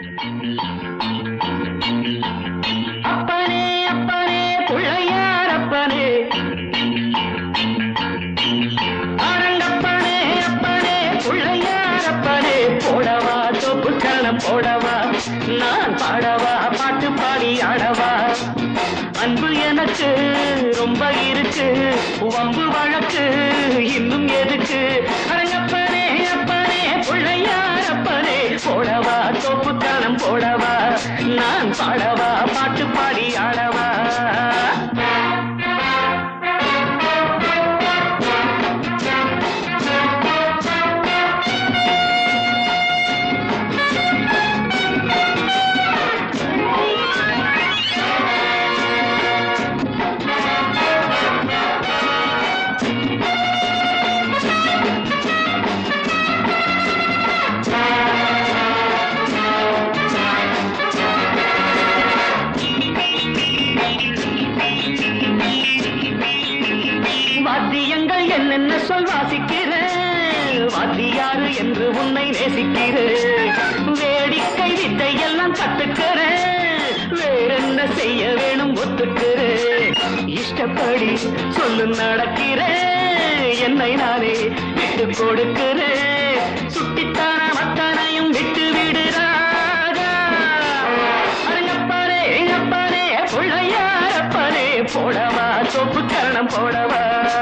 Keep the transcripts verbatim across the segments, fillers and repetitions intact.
அப்பனே அப்பனே பிள்ளையார் அப்பனே, அரங்கப்பனே அப்பனே பிள்ளையார் அப்பனே, போடவா தோப்பு கரணம் போடவா, நான் பாடவா பாட்டு பாடி ஆடவா. அன்பு எனக்கு ரொம்ப இருக்கு, வம்பு வழக்கு இன்னும் எதுக்கு. அரங்கப்பனே அப்பனே பிள்ளையார் அப்பனே, போடவா தோப்பு கரணம் போடவா, நான் பாடவா பாட்டு பாடி ஆடவா. வாத்தியங்கள் என்னென்ன சொல் வாசிக்கிறேன், வாத்தியாரு என்று உன்னை நேசிக்கிறேன். வேடிக்கை வித்தை எல்லாம் கத்துக்கிறேன், வேறென்ன செய்ய வேணும் ஒத்துக்கிறேன். இஷ்டப்படி சொல்லு நடக்கிறேன், என்னை நானே விட்டு கொடுக்கிறேன். சுட்டித்தான மத்தனையும் விட்டு விடுறாரா. அரங்கப்பனே அப்பனே பிள்ளையார் அப்பனே, போடவா தோப்பு கரணம் போடவா.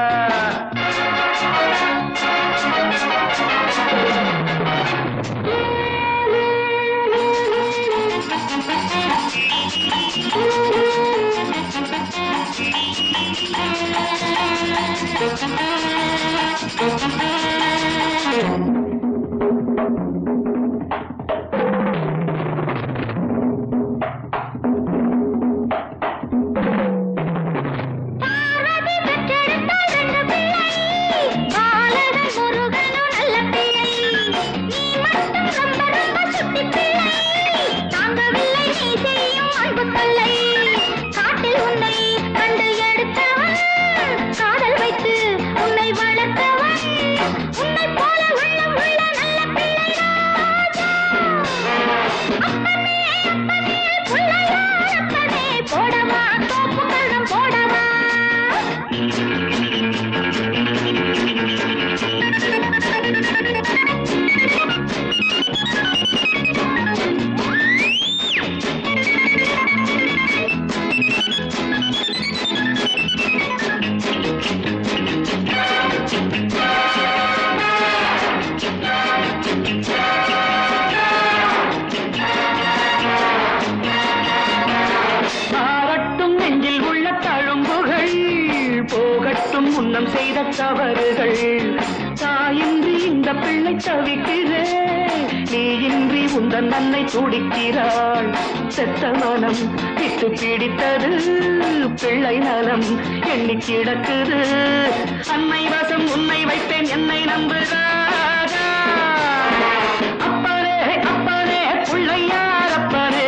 முன்னம் செய்த தவறுகள் தாயின்றி இந்த பிள்ளை தவிக்கிறேன், நீ இன்றி உந்தன் அன்னை துடிக்கிறாள். செத்த மனம் விட்டு பிடித்தது, பிள்ளை நலம் எண்ணி கிடக்குது. அன்னை வசம் உன்னை வைத்தேன் என்னை நம்புகிறாரா. அப்பனே அப்பனே பிள்ளையார் அப்பனே,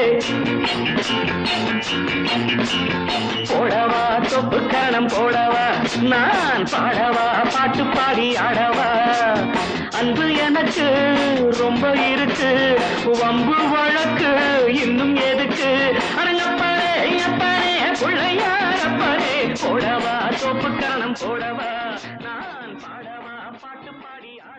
போடவா தொப்பு கரணம் போடவா, நான் பாடவா பாட்டு பாடி ஆடவா. அன்பு எனக்கு ரொம்ப இருக்கு, வம்பு வழக்கு இன்னும் எதுக்கு. அரங்கப்பனே அப்பனே பிள்ளையார் அப்பனே, போடவா தொப்பு கரணம் போடவா, நான் பாடவா பாட்டு பாடி